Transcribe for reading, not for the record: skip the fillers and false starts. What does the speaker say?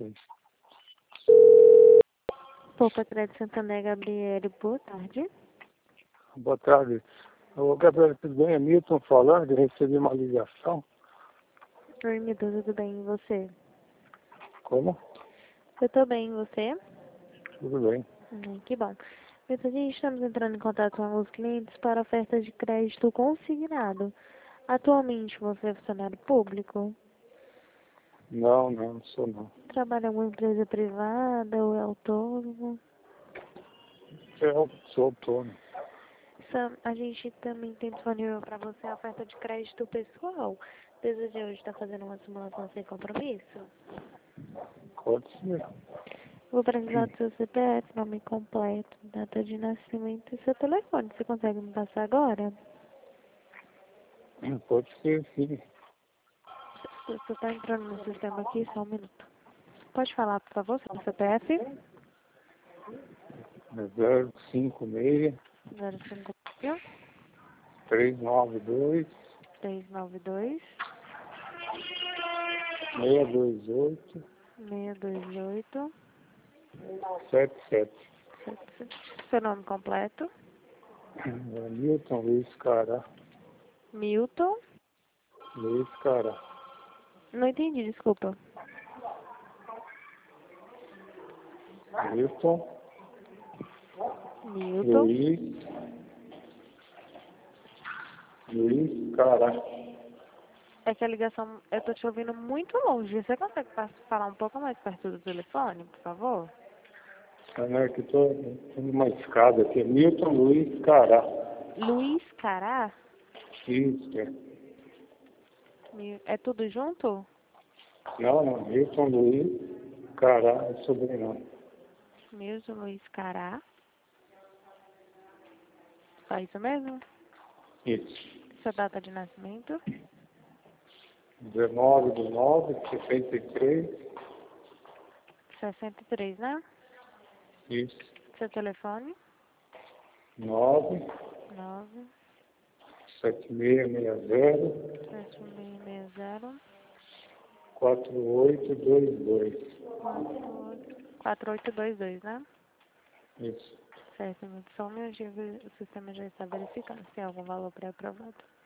sei. Poupa Crédito Santander, Gabriele, boa tarde. Boa tarde. Ô, Gabriel, tudo bem? É Milton falando, eu recebi uma ligação. Oi, Milton, tudo bem? E você? Como? Eu tô bem, e você? Tudo bem. Que bom. Milton, a gente estamos entrando em contato com alguns clientes para ofertas de crédito consignado. Atualmente, você é funcionário público? Não sou não. Trabalha em alguma empresa privada ou é autônomo? Eu sou autônomo. A gente também tem disponível para você a oferta de crédito pessoal. Deseja hoje estar fazendo uma simulação sem compromisso? Pode ser. Vou precisar do seu CPF, nome completo, data de nascimento e seu telefone. Você consegue me passar agora? Pode ser, sim. Você está entrando no sistema aqui, só um minuto. Pode falar, por favor, seu CPF? É 056 05 392 392 628 628 77. Seu nome completo? É Milton Luiz Cará. Milton? Luiz Cará. Não entendi, desculpa. Milton Milton? Luiz Cará. É que a ligação, eu tô te ouvindo muito longe. Você consegue falar um pouco mais perto do telefone, por favor? Não, que estou numa escada aqui. Milton Luiz Cará. Luiz Cará? Isso, é. É tudo junto? Não, Milton Luiz Cará é sobrenome. Milton Luiz Cará. Só isso mesmo? Isso. Sua data de nascimento? 19/9/63. 63, né? Isso. Seu telefone? 9 9 7660 7660 4822. 4822, né? Isso. Certo, muito só um minutinho, o sistema já está verificando se tem algum valor pré-aprovado.